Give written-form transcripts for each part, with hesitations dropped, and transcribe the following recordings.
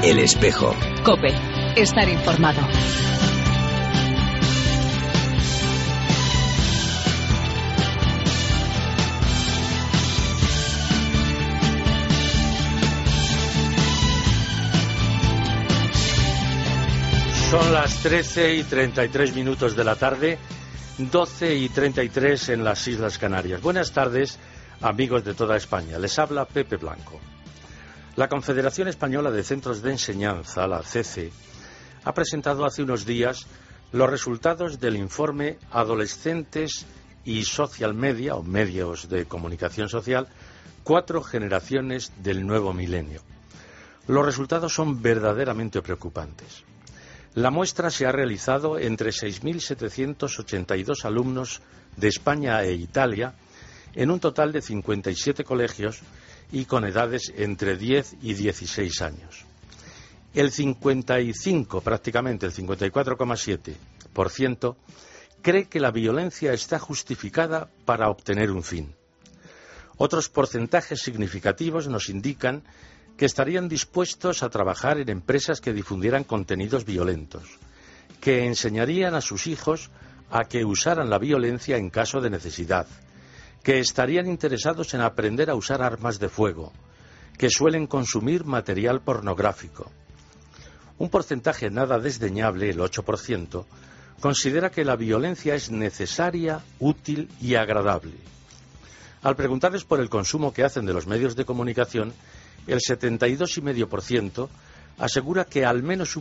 El Espejo. COPE. Estar informado. Son las 13:33 de la tarde, 12:33 en las Islas Canarias. Buenas tardes, amigos de toda España. Les habla Pepe Blanco. La Confederación Española de Centros de Enseñanza, la CECE, ha presentado hace unos días los resultados del informe Adolescentes y Social Media, o medios de comunicación social, 4 generaciones del nuevo milenio. Los resultados son verdaderamente preocupantes. La muestra se ha realizado entre 6.782 alumnos de España e Italia, en un total de 57 colegios y con edades entre 10 y 16 años. El 55, prácticamente el 54,7%, cree que la violencia está justificada para obtener un fin. Otros porcentajes significativos nos indican que estarían dispuestos a trabajar en empresas que difundieran contenidos violentos, que enseñarían a sus hijos a que usaran la violencia en caso de necesidad, que estarían interesados en aprender a usar armas de fuego, que suelen consumir material pornográfico. Un porcentaje nada desdeñable, el 8%, considera que la violencia es necesaria, útil y agradable. Al preguntarles por el consumo que hacen de los medios de comunicación, el 72,5% asegura que al menos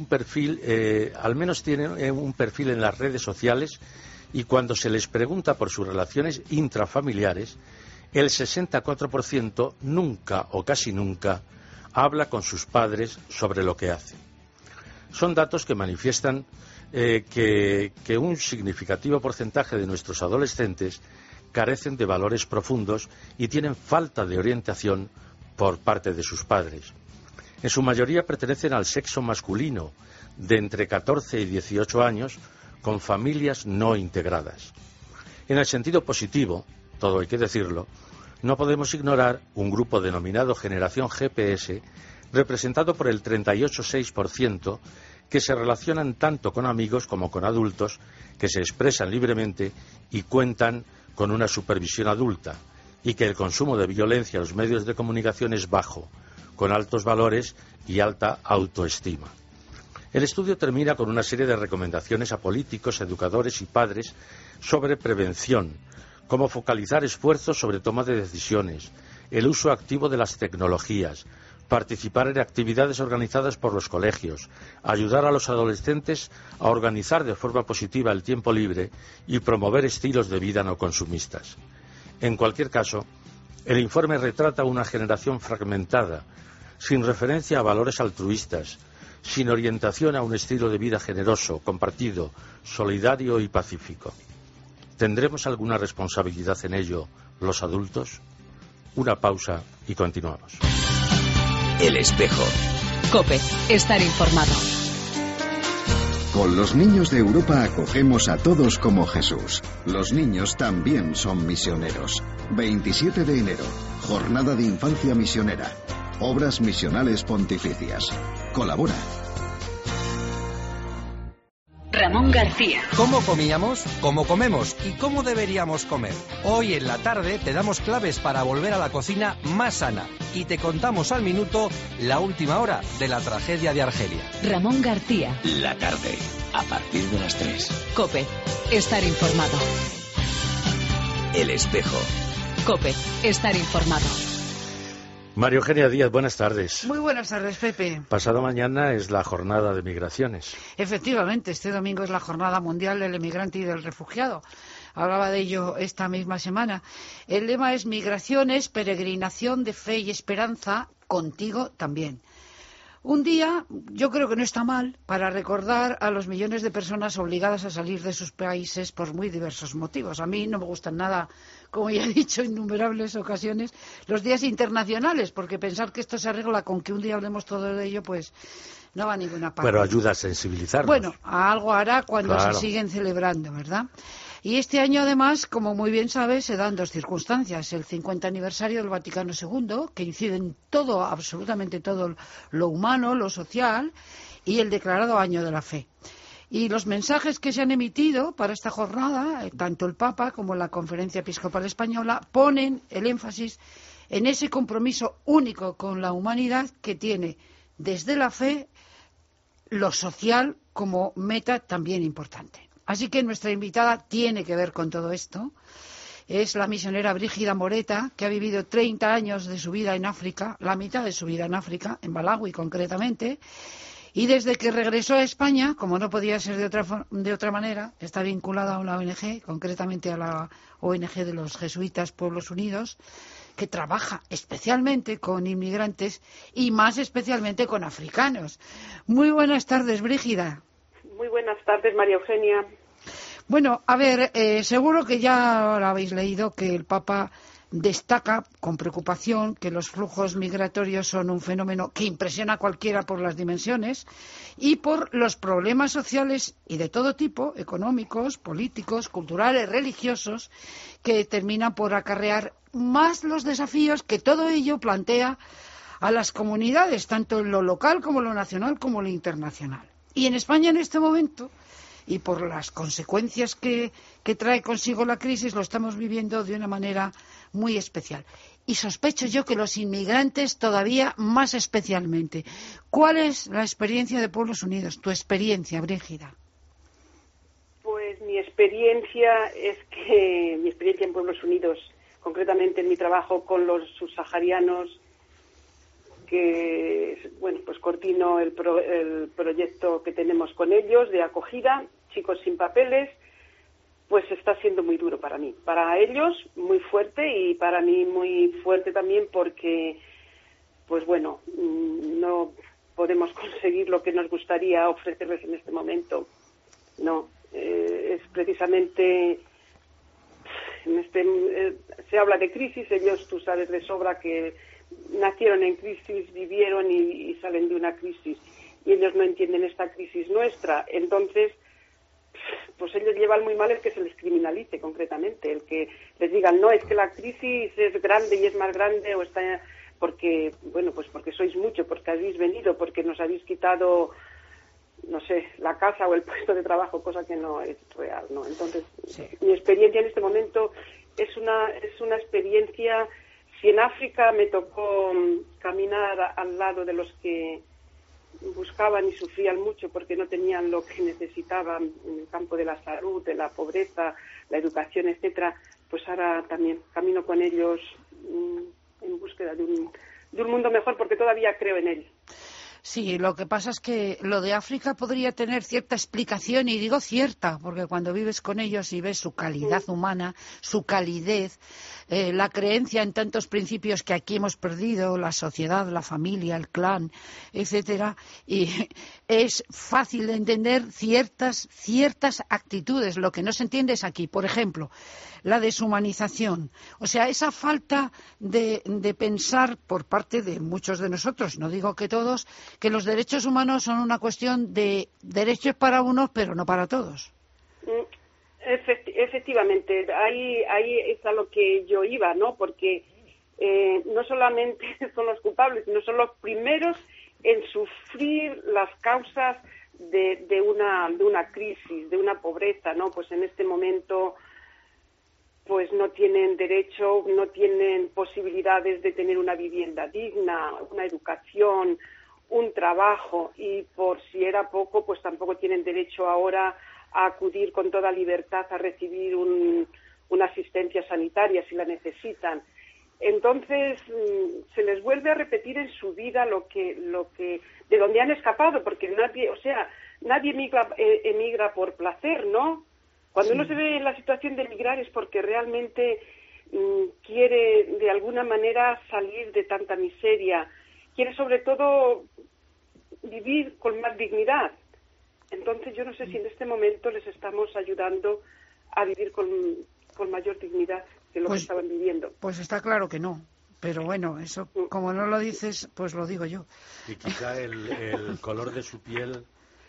tienen un perfil en las redes sociales, y cuando se les pregunta por sus relaciones intrafamiliares, el 64% nunca o casi nunca habla con sus padres sobre lo que hacen. Son datos que manifiestan que un significativo porcentaje de nuestros adolescentes carecen de valores profundos y tienen falta de orientación por parte de sus padres. En su mayoría pertenecen al sexo masculino, de entre 14 y 18 años, con familias no integradas. En el sentido positivo, todo hay que decirlo, no podemos ignorar un grupo denominado Generación GPS, representado por el 38,6%, que se relacionan tanto con amigos como con adultos, que se expresan libremente y cuentan con una supervisión adulta, y que el consumo de violencia en los medios de comunicación es bajo, con altos valores y alta autoestima. El estudio termina con una serie de recomendaciones a políticos, educadores y padres sobre prevención, cómo focalizar esfuerzos sobre toma de decisiones, el uso activo de las tecnologías, participar en actividades organizadas por los colegios, ayudar a los adolescentes a organizar de forma positiva el tiempo libre y promover estilos de vida no consumistas. En cualquier caso, el informe retrata una generación fragmentada, sin referencia a valores altruistas, sin orientación a un estilo de vida generoso, compartido, solidario y pacífico. ¿Tendremos alguna responsabilidad en ello los adultos? Una pausa y continuamos. El Espejo. COPE. Estar informado. Con los niños de Europa acogemos a todos como Jesús. Los niños también son misioneros. 27 de enero, Jornada de Infancia Misionera. Obras misionales pontificias. Colabora. Ramón García. ¿Cómo comíamos? ¿Cómo comemos? ¿Y cómo deberíamos comer? Hoy en la tarde te damos claves para volver a la cocina más sana y te contamos al minuto la última hora de la tragedia de Argelia. Ramón García. La tarde, a partir de las 3. COPE. Estar informado. El Espejo. COPE. Estar informado. María Eugenia Díaz, buenas tardes. Muy buenas tardes, Pepe. Pasado mañana es la jornada de migraciones. Efectivamente, este domingo es la Jornada Mundial del Emigrante y del Refugiado. Hablaba de ello esta misma semana. El lema es migraciones, peregrinación de fe y esperanza, contigo también. Un día, yo creo que no está mal, para recordar a los millones de personas obligadas a salir de sus países por muy diversos motivos. A mí no me gustan nada, como ya he dicho en innumerables ocasiones, los días internacionales, porque pensar que esto se arregla con que un día hablemos todo de ello, pues no va a ninguna parte. Pero ayuda a sensibilizarnos. Bueno, a algo hará cuando claro. se siguen celebrando, ¿verdad? Y este año, además, como muy bien sabes, se dan dos circunstancias. El 50 aniversario del Vaticano II, que incide en todo, absolutamente todo lo humano, lo social, y el declarado Año de la Fe. Y los mensajes que se han emitido para esta jornada, tanto el Papa como la Conferencia Episcopal Española, ponen el énfasis en ese compromiso único con la humanidad que tiene desde la fe lo social como meta también importante. Así que nuestra invitada tiene que ver con todo esto. Es la misionera Brígida Moreta, que ha vivido 30 años de su vida en África, la mitad de su vida en África, en Malawi concretamente. Y desde que regresó a España, como no podía ser de otra manera, está vinculada a una ONG, concretamente a la ONG de los jesuitas Pueblos Unidos, que trabaja especialmente con inmigrantes y más especialmente con africanos. Muy buenas tardes, Brígida. Muy buenas tardes, María Eugenia. Bueno, a ver, seguro que ya lo habéis leído que el Papa destaca con preocupación que los flujos migratorios son un fenómeno que impresiona a cualquiera por las dimensiones y por los problemas sociales y de todo tipo, económicos, políticos, culturales, religiosos, que terminan por acarrear más los desafíos que todo ello plantea a las comunidades, tanto en lo local como en lo nacional como en lo internacional. Y en España en este momento, y por las consecuencias que trae consigo la crisis, lo estamos viviendo de una manera muy especial. Y sospecho yo que los inmigrantes todavía más especialmente. ¿Cuál es la experiencia de Pueblos Unidos? Tu experiencia, Brígida. Pues mi experiencia en Pueblos Unidos, concretamente en mi trabajo con los subsaharianos, que bueno, pues coordino el proyecto que tenemos con ellos de acogida, chicos sin papeles, pues está siendo muy duro para mí. Para ellos muy fuerte y para mí muy fuerte también porque, pues bueno, no podemos conseguir lo que nos gustaría ofrecerles en este momento. No, es precisamente, se habla de crisis, ellos tú sabes de sobra que nacieron en crisis, vivieron y salen de una crisis y ellos no entienden esta crisis nuestra, entonces pues ellos llevan muy mal el que se les criminalice concretamente, el que les digan no, es que la crisis es grande y es más grande o está porque, bueno, pues porque sois mucho, porque habéis venido, porque nos habéis quitado, no sé, la casa o el puesto de trabajo, cosa que no es real, ¿no? Entonces, sí. Mi experiencia en este momento es una experiencia. Si en África me tocó caminar al lado de los que buscaban y sufrían mucho porque no tenían lo que necesitaban en el campo de la salud, de la pobreza, la educación, etcétera, pues ahora también camino con ellos en búsqueda de un mundo mejor porque todavía creo en él. Sí, lo que pasa es que lo de África podría tener cierta explicación, y digo cierta, porque cuando vives con ellos y ves su calidad humana, su calidez, la creencia en tantos principios que aquí hemos perdido, la sociedad, la familia, el clan, etcétera, y es fácil de entender ciertas actitudes. Lo que no se entiende es aquí, por ejemplo, la deshumanización, o sea, esa falta de pensar por parte de muchos de nosotros, no digo que todos, que los derechos humanos son una cuestión de derechos para unos, pero no para todos. Efectivamente, ahí es a lo que yo iba, ¿no? Porque no solamente son los culpables, sino son los primeros en sufrir las causas de una crisis, de una pobreza, ¿no? Pues en este momento pues no tienen derecho, no tienen posibilidades de tener una vivienda digna, una educación, un trabajo, y por si era poco, pues tampoco tienen derecho ahora a acudir con toda libertad a recibir una asistencia sanitaria si la necesitan. Entonces se les vuelve a repetir en su vida lo que de donde han escapado, porque nadie emigra por placer, ¿no? Cuando uno se ve en la situación de emigrar es porque realmente quiere de alguna manera salir de tanta miseria, quiere sobre todo vivir con más dignidad. Entonces yo no sé si en este momento les estamos ayudando a vivir con mayor dignidad que lo que estaban viviendo. Pues está claro que no, pero bueno, eso como no lo dices, pues lo digo yo. Y quizá el color de su piel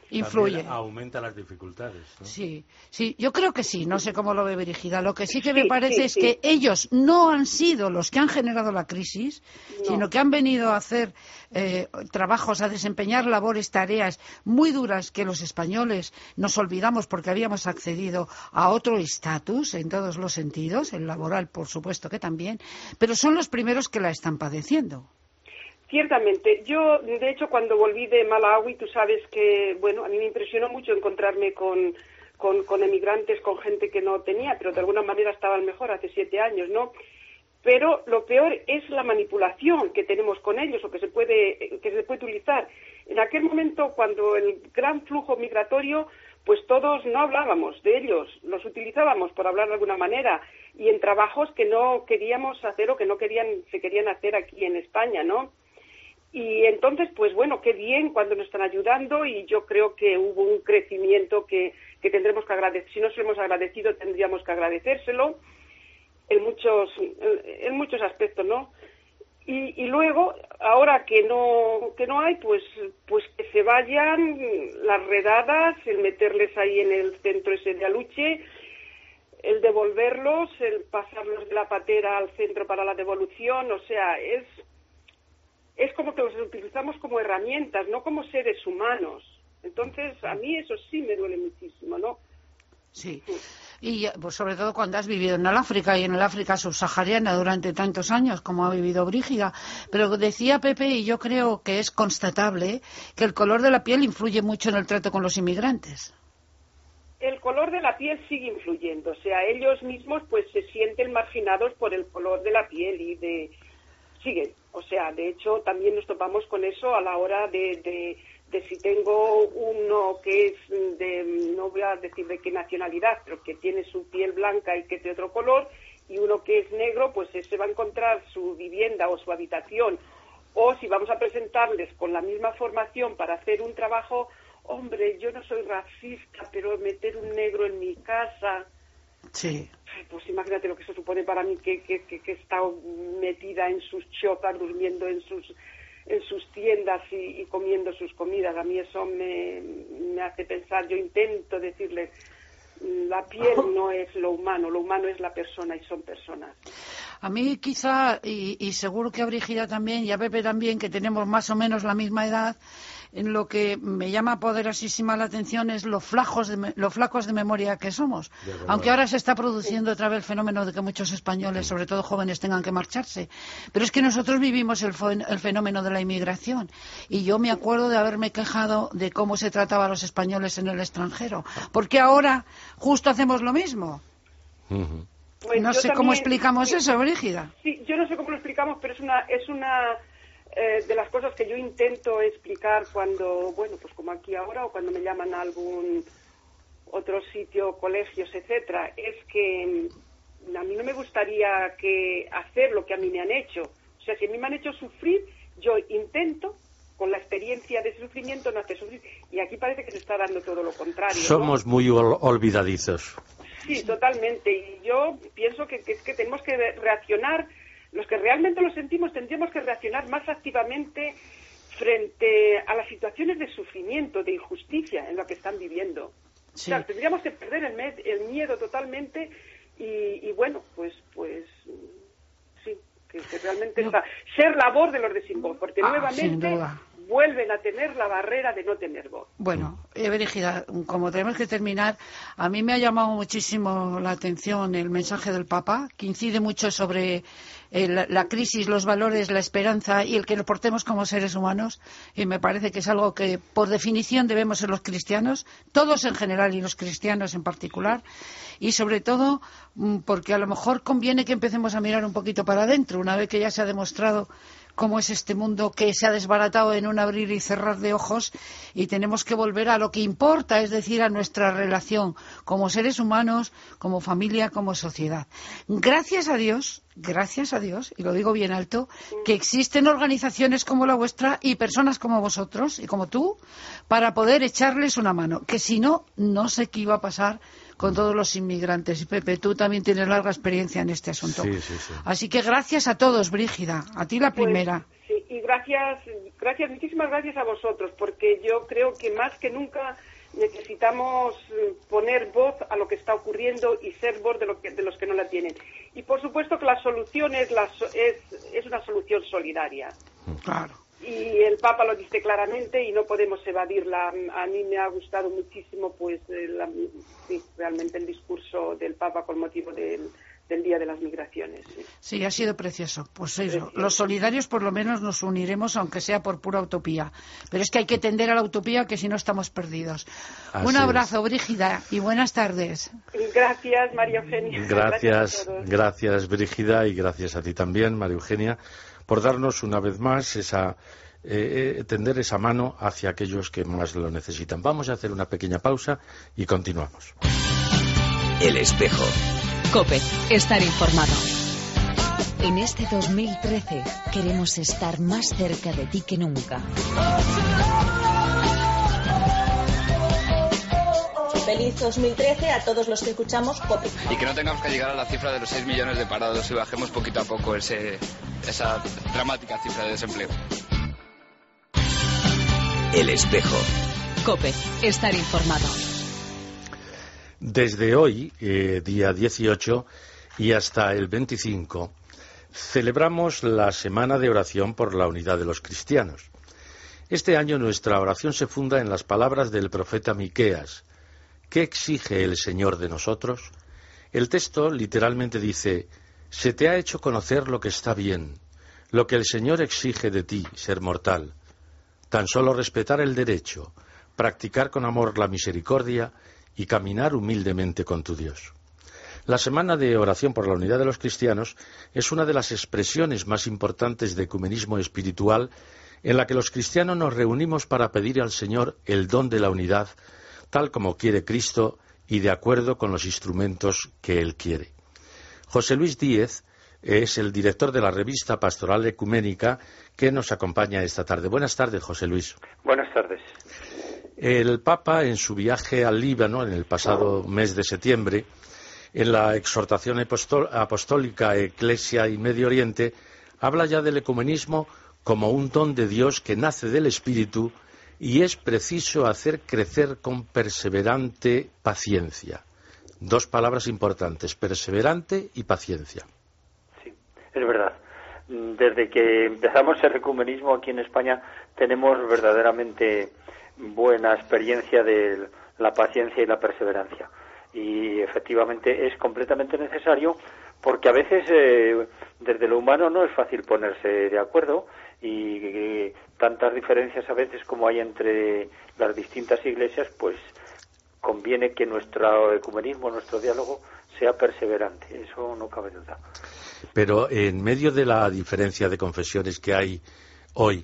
influye. También aumenta las dificultades, ¿no? Sí, sí, yo creo que sí, no sé cómo lo ve Brígida. Lo que sí que me parece es que ellos no han sido los que han generado la crisis, sino que han venido a hacer trabajos, a desempeñar labores, tareas muy duras que los españoles nos olvidamos porque habíamos accedido a otro estatus en todos los sentidos, el laboral por supuesto que también, pero son los primeros que la están padeciendo. Ciertamente. Yo, de hecho, cuando volví de Malawi, tú sabes que, bueno, a mí me impresionó mucho encontrarme con emigrantes, con gente que no tenía, pero de alguna manera estaban mejor hace 7 años, ¿no? Pero lo peor es la manipulación que tenemos con ellos o que se puede utilizar. En aquel momento, cuando el gran flujo migratorio, pues todos no hablábamos de ellos, los utilizábamos por hablar de alguna manera y en trabajos que no queríamos hacer o que se querían hacer aquí en España, ¿no? Y entonces, pues bueno, qué bien cuando nos están ayudando y yo creo que hubo un crecimiento que tendremos que agradecer. Si no se lo hemos agradecido, tendríamos que agradecérselo en muchos aspectos, ¿no? Y luego, ahora que no hay, pues que se vayan las redadas, el meterles ahí en el centro ese de Aluche, el devolverlos, el pasarlos de la patera al centro para la devolución, o sea, es como que los utilizamos como herramientas, no como seres humanos. Entonces, a mí eso sí me duele muchísimo, ¿no? Sí. Y pues, sobre todo cuando has vivido en el África y en el África subsahariana durante tantos años como ha vivido Brígida. Pero decía Pepe, y yo creo que es constatable, que el color de la piel influye mucho en el trato con los inmigrantes. El color de la piel sigue influyendo, o sea, ellos mismos pues se sienten marginados por el color de la piel y siguen, o sea, de hecho también nos topamos con eso a la hora de si tengo uno que es no voy a decir de qué nacionalidad, pero que tiene su piel blanca y que es de otro color, y uno que es negro, pues ese va a encontrar su vivienda o su habitación, o si vamos a presentarles con la misma formación para hacer un trabajo, hombre, yo no soy racista, pero meter un negro en mi casa... Sí. Pues imagínate lo que eso supone para mí, que he estado metida en sus chopas, durmiendo en sus tiendas y comiendo sus comidas. A mí eso me hace pensar, yo intento decirles, la piel no es lo humano es la persona y son personas. A mí quizá, y seguro que a Brígida también y a Pepe también, que tenemos más o menos la misma edad, en lo que me llama poderosísima la atención es lo flacos de memoria que somos. Aunque ahora se está produciendo otra vez el fenómeno de que muchos españoles, sobre todo jóvenes, tengan que marcharse. Pero es que nosotros vivimos el fenómeno de la inmigración. Y yo me acuerdo de haberme quejado de cómo se trataba a los españoles en el extranjero. Porque ahora justo hacemos lo mismo. Pues no sé cómo explicamos eso, Brígida. Sí, yo no sé cómo lo explicamos, pero es una de las cosas que yo intento explicar cuando, bueno, pues como aquí ahora o cuando me llaman a algún otro sitio, colegios, etcétera, es que a mí no me gustaría hacer lo que a mí me han hecho. O sea, si a mí me han hecho sufrir, yo intento, con la experiencia de ese sufrimiento, no hacer sufrir. Y aquí parece que se está dando todo lo contrario. Somos muy olvidadizos. Sí, totalmente. Y yo pienso que tenemos que reaccionar. Los que realmente lo sentimos tendríamos que reaccionar más activamente frente a las situaciones de sufrimiento, de injusticia en lo que están viviendo. Sí. O sea, tendríamos que perder el miedo totalmente y bueno, pues sí, que realmente ser la voz de los de sin voz, porque nuevamente vuelven a tener la barrera de no tener voz. Bueno, Brígida, como tenemos que terminar, a mí me ha llamado muchísimo la atención el mensaje del Papa, que incide mucho sobre la crisis, los valores, la esperanza y el que nos portemos como seres humanos, y me parece que es algo que por definición debemos ser los cristianos, todos en general y los cristianos en particular, y sobre todo porque a lo mejor conviene que empecemos a mirar un poquito para adentro, una vez que ya se ha demostrado cómo es este mundo que se ha desbaratado en un abrir y cerrar de ojos, y tenemos que volver a lo que importa, es decir, a nuestra relación como seres humanos, como familia, como sociedad. Gracias a Dios, y lo digo bien alto, que existen organizaciones como la vuestra y personas como vosotros y como tú para poder echarles una mano, que si no, no sé qué iba a pasar con todos los inmigrantes. Y Pepe, tú también tienes larga experiencia en este asunto. Sí. Así que gracias a todos, Brígida. A ti la primera. Sí, y gracias, muchísimas gracias a vosotros, porque yo creo que más que nunca necesitamos poner voz a lo que está ocurriendo y ser voz de los que no la tienen. Y por supuesto que la solución es una solución solidaria. Claro. Y el Papa lo dice claramente y no podemos evadirla. A mí me ha gustado muchísimo pues realmente el discurso del Papa con motivo del Día de las Migraciones. Sí, ha sido precioso. Pues eso, los solidarios por lo menos nos uniremos, aunque sea por pura utopía. Pero es que hay que tender a la utopía, que si no estamos perdidos. Un abrazo, Brígida, y buenas tardes. Gracias, María Eugenia. Gracias, Brígida, y gracias a ti también, María Eugenia, por darnos una vez más tender esa mano hacia aquellos que más lo necesitan. Vamos a hacer una pequeña pausa y continuamos. El espejo. COPE, estar informado. En este 2013 queremos estar más cerca de ti que nunca. Feliz 2013 a todos los que escuchamos COPE. Y que no tengamos que llegar a la cifra de los 6 millones de parados y bajemos poquito a poco esa dramática cifra de desempleo. El espejo. COPE, estar informado. Desde hoy, día 18, y hasta el 25, celebramos la Semana de Oración por la Unidad de los Cristianos. Este año nuestra oración se funda en las palabras del profeta Miqueas. ¿Qué exige el Señor de nosotros? El texto literalmente dice: se te ha hecho conocer lo que está bien, lo que el Señor exige de ti, ser mortal. Tan solo respetar el derecho, practicar con amor la misericordia y caminar humildemente con tu Dios. La Semana de Oración por la Unidad de los Cristianos es una de las expresiones más importantes de ecumenismo espiritual, en la que los cristianos nos reunimos para pedir al Señor el don de la unidad, tal como quiere Cristo y de acuerdo con los instrumentos que Él quiere. José Luis Díez es el director de la revista Pastoral Ecuménica que nos acompaña esta tarde. Buenas tardes, José Luis. Buenas tardes. El Papa, en su viaje al Líbano en el pasado mes de septiembre, en la exhortación apostólica Eclesia y Medio Oriente, habla ya del ecumenismo como un don de Dios que nace del Espíritu y es preciso hacer crecer con perseverante paciencia. Dos palabras importantes: perseverante y paciencia. Sí, es verdad. Desde que empezamos el ecumenismo aquí en España tenemos verdaderamente buena experiencia de la paciencia y la perseverancia. Y efectivamente es completamente necesario, porque a veces desde lo humano no es fácil ponerse de acuerdo, y tantas diferencias a veces como hay entre las distintas iglesias, pues conviene que nuestro ecumenismo, nuestro diálogo sea perseverante, eso no cabe duda. Pero en medio de la diferencia de confesiones que hay hoy,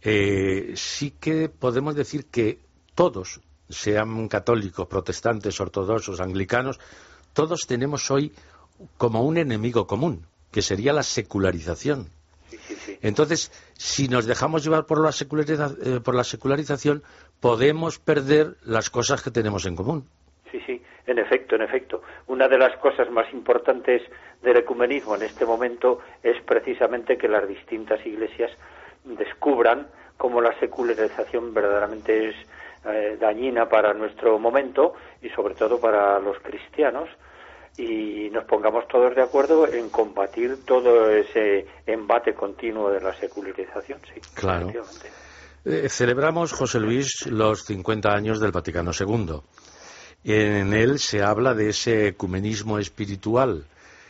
sí que podemos decir que todos, sean católicos, protestantes, ortodoxos, anglicanos, todos tenemos hoy como un enemigo común, que sería la secularización. Sí. Entonces, si nos dejamos llevar por la secularización, podemos perder las cosas que tenemos en común. Sí, en efecto. Una de las cosas más importantes del ecumenismo en este momento es precisamente que las distintas iglesias descubran cómo la secularización verdaderamente es dañina para nuestro momento y sobre todo para los cristianos, y nos pongamos todos de acuerdo en combatir todo ese embate continuo de la secularización. Sí, claro. Celebramos, José Luis, los 50 años del Vaticano II. En él se habla de ese ecumenismo espiritual.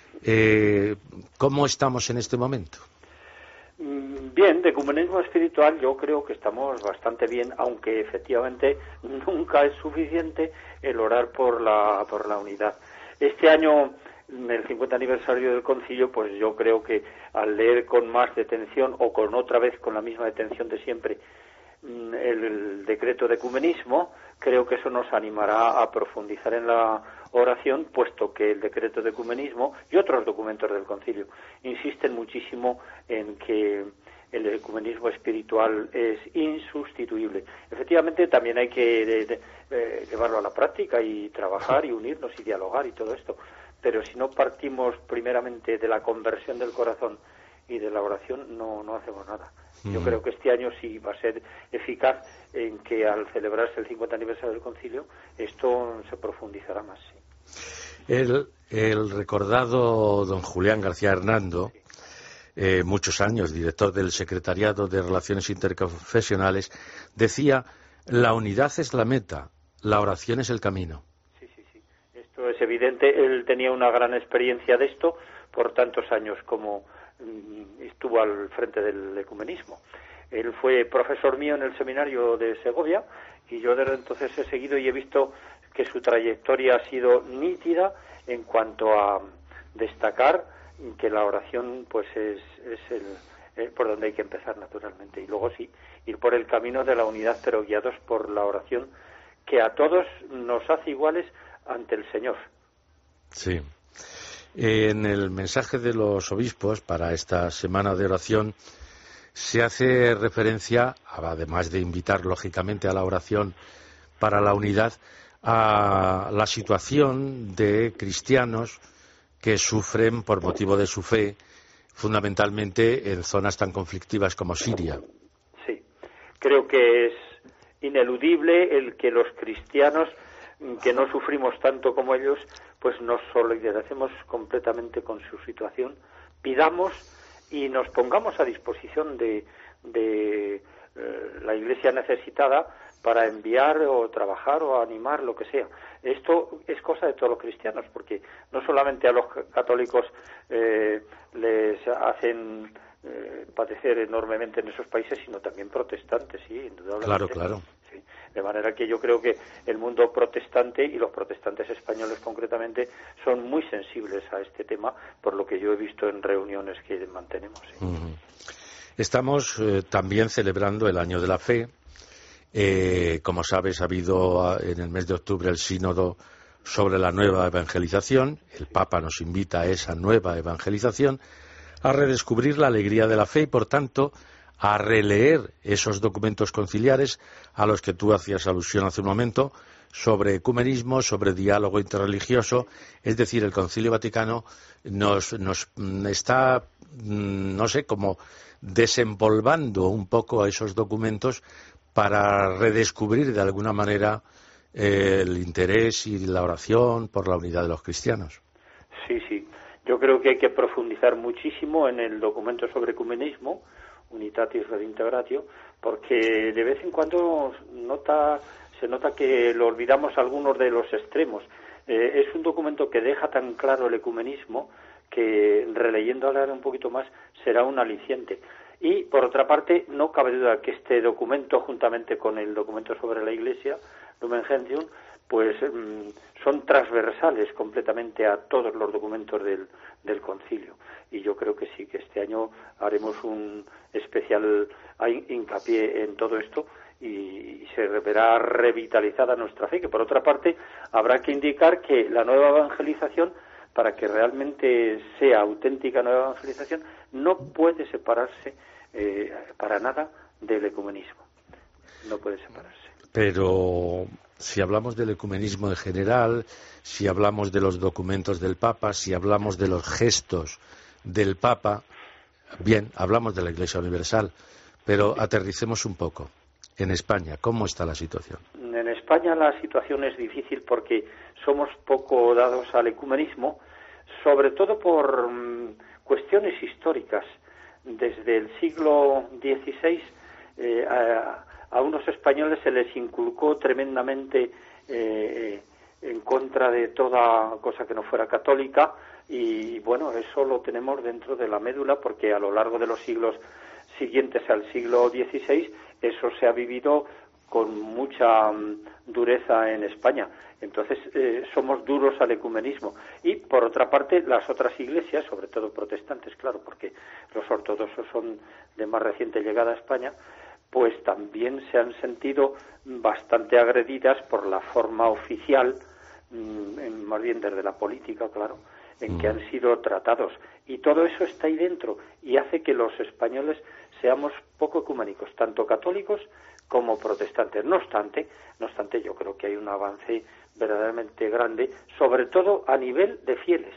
¿Cómo estamos en este momento? Bien, de ecumenismo espiritual yo creo que estamos bastante bien, aunque efectivamente nunca es suficiente el orar por la unidad. Este año, en el 50 aniversario del concilio, pues yo creo que al leer con más detención, o con otra vez con la misma detención de siempre, el decreto de ecumenismo, creo que eso nos animará a profundizar en la oración, puesto que el decreto de ecumenismo y otros documentos del concilio insisten muchísimo en que el ecumenismo espiritual es insustituible. Efectivamente, también hay que llevarlo a la práctica y trabajar y unirnos y dialogar y todo esto, pero si no partimos primeramente de la conversión del corazón y de la oración no hacemos nada. Yo creo que este año sí va a ser eficaz en que al celebrarse el 50 aniversario del concilio esto se profundizará más. Sí. El recordado don Julián García Hernando, muchos años director del Secretariado de Relaciones Interconfesionales, decía: la unidad es la meta, la oración es el camino. Sí. Esto es evidente. Él tenía una gran experiencia de esto por tantos años como estuvo al frente del ecumenismo. Él fue profesor mío en el seminario de Segovia y yo desde entonces he seguido y he visto que su trayectoria ha sido nítida en cuanto a destacar que la oración pues es por donde hay que empezar naturalmente, y luego sí, ir por el camino de la unidad pero guiados por la oración que a todos nos hace iguales ante el Señor. Sí. En el mensaje de los obispos para esta semana de oración se hace referencia, además de invitar lógicamente a la oración para la unidad, a la situación de cristianos que sufren por motivo de su fe, fundamentalmente en zonas tan conflictivas como Siria. Sí, creo que es ineludible el que los cristianos que no sufrimos tanto como ellos, pues nos solidaricemos completamente con su situación, pidamos y nos pongamos a disposición de la Iglesia necesitada para enviar o trabajar o animar, lo que sea. Esto es cosa de todos los cristianos, porque no solamente a los católicos les hacen padecer enormemente en esos países, sino también protestantes, sí, indudablemente. Claro. Sí. De manera que yo creo que el mundo protestante y los protestantes españoles concretamente son muy sensibles a este tema, por lo que yo he visto en reuniones que mantenemos. Sí. Estamos también celebrando el Año de la Fe. Como sabes, ha habido en el mes de octubre el sínodo sobre la nueva evangelización. El Papa nos invita a esa nueva evangelización, a redescubrir la alegría de la fe y, por tanto, a releer esos documentos conciliares a los que tú hacías alusión hace un momento, sobre ecumenismo, sobre diálogo interreligioso. Es decir, el Concilio Vaticano nos está, no sé, como desempolvando un poco esos documentos para redescubrir de alguna manera el interés y la oración por la unidad de los cristianos. Sí. Yo creo que hay que profundizar muchísimo en el documento sobre ecumenismo, Unitatis Redintegratio, porque de vez en cuando se nota que lo olvidamos algunos de los extremos. Es un documento que deja tan claro el ecumenismo que, releyendo ahora un poquito más, será un aliciente. Y, por otra parte, no cabe duda que este documento, juntamente con el documento sobre la Iglesia, Lumen Gentium, pues son transversales completamente a todos los documentos del concilio. Y yo creo que sí, que este año haremos un especial hincapié en todo esto y se verá revitalizada nuestra fe, que por otra parte habrá que indicar que la nueva evangelización, para que realmente sea auténtica nueva evangelización, no puede separarse para nada del ecumenismo. No puede separarse. Pero si hablamos del ecumenismo en general, si hablamos de los documentos del Papa, si hablamos de los gestos del Papa, bien, hablamos de la Iglesia Universal, pero aterricemos un poco. En España, ¿cómo está la situación? En España la situación es difícil porque somos poco dados al ecumenismo, sobre todo por cuestiones históricas. Desde el siglo XVI a unos españoles se les inculcó tremendamente en contra de toda cosa que no fuera católica, y bueno, eso lo tenemos dentro de la médula, porque a lo largo de los siglos siguientes al siglo XVI eso se ha vivido con mucha dureza en España. Entonces somos duros al ecumenismo. Y por otra parte, las otras iglesias, sobre todo protestantes, claro, porque los ortodoxos son de más reciente llegada a España, pues también se han sentido bastante agredidas por la forma oficial, más bien desde la política, claro, en que han sido tratados. Y todo eso está ahí dentro y hace que los españoles seamos poco ecuménicos, tanto católicos como protestantes. No obstante, yo creo que hay un avance verdaderamente grande, sobre todo a nivel de fieles,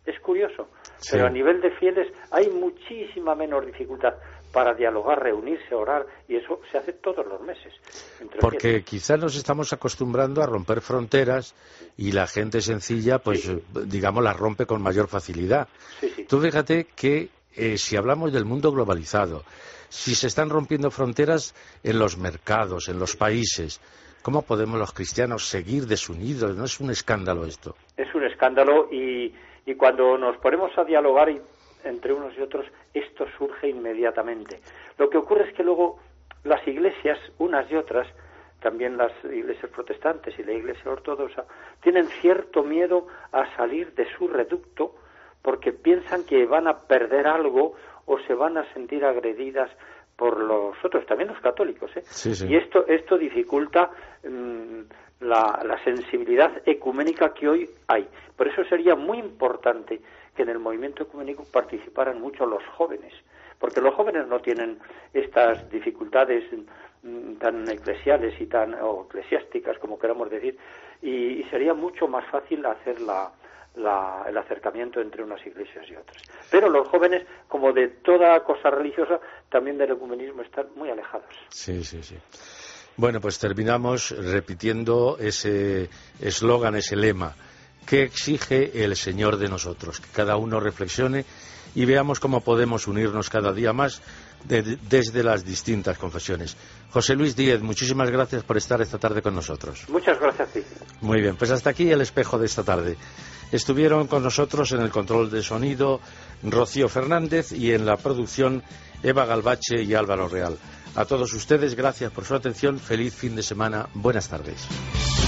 Es curioso, Sí. pero a nivel de fieles hay muchísima menos dificultad para dialogar, reunirse, orar, y eso se hace todos los meses. Porque quizás nos estamos acostumbrando a romper fronteras y la gente sencilla, pues digamos, las rompe con mayor facilidad. Tú fíjate que si hablamos del mundo globalizado, si se están rompiendo fronteras en los mercados, en los países, ¿cómo podemos los cristianos seguir desunidos? ¿No es un escándalo esto? Es un escándalo y cuando nos ponemos a dialogar entre unos y otros, esto surge inmediatamente. Lo que ocurre es que luego las iglesias, unas y otras, también las iglesias protestantes y la iglesia ortodoxa, tienen cierto miedo a salir de su reducto porque piensan que van a perder algo o se van a sentir agredidas por los otros, también los católicos, ¿eh? Sí, sí. Y esto dificulta la sensibilidad ecuménica que hoy hay. Por eso sería muy importante que en el movimiento ecuménico participaran mucho los jóvenes, porque los jóvenes no tienen estas dificultades tan eclesiales o eclesiásticas, como queramos decir, y sería mucho más fácil hacer el acercamiento entre unas iglesias y otras. Pero los jóvenes, como de toda cosa religiosa, también del ecumenismo, están muy alejados. Sí, sí, sí. Bueno, pues terminamos repitiendo ese eslogan, ese lema. ¿Qué exige el Señor de nosotros? Que cada uno reflexione y veamos cómo podemos unirnos cada día más desde las distintas confesiones. José Luis Díez, muchísimas gracias por estar esta tarde con nosotros. Muchas gracias a ti. Muy bien, pues hasta aquí el espejo de esta tarde. Estuvieron con nosotros en el control de sonido Rocío Fernández y en la producción Eva Galvache y Álvaro Real. A todos ustedes, gracias por su atención. Feliz fin de semana. Buenas tardes.